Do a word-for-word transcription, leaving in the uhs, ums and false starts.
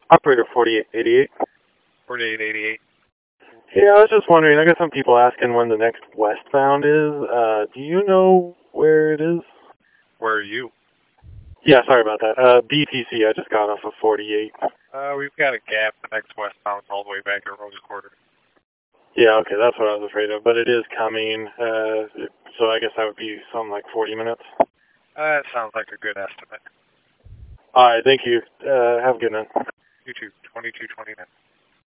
Operator forty-eight eighty-eight. forty-eight eighty-eight. Yeah, I was just wondering, I got some people asking when the next westbound is. Uh, do you know where it is? Where are you? Yeah, sorry about that. Uh, B T C, I just got off of forty-eight. Uh, we've got a gap. The next westbound all the way back at Rose Quarter. Yeah, okay, that's what I was afraid of. But it is coming, uh, so I guess that would be something like forty minutes. Uh, that sounds like a good estimate. All right, thank you. Uh, have a good night. You too. twenty-two twenty-nine.